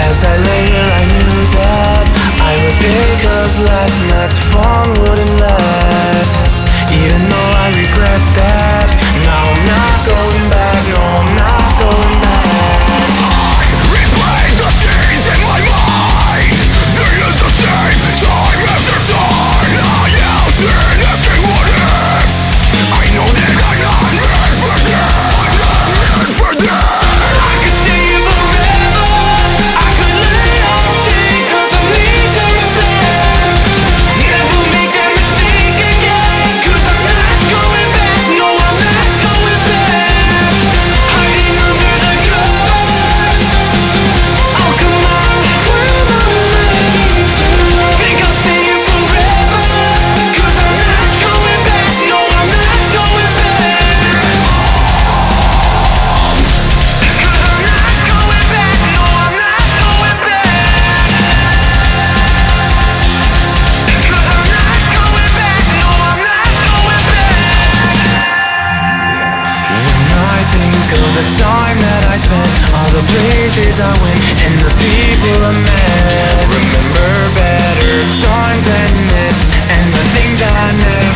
As I lay here I knew that I would pay, 'cause last night's fun wouldn't last. Even though I regret that, now I'm not going back, no I'm not going back. Replay the scenes in my mind. It is the same time after time. I am still asking what ifs. I know that I'm not meant for this. I'm not meant for this. I could stay here forever, I could lay all day, 'cause I need to reflect. Never make that mistake again, 'cause I'm not going back, no I'm not going back. Hiding under the covers, oh come on, when I'm ready to. Think I'll stay here forever, 'cause I'm not going back, no I'm not going back. 'Cause I'm not going back, no I'm not going back. 'Cause I'm not going back, no I'm not going back. When I think of the time that I spent, all the places I went, and the people I met, remember better times than this, and the things I never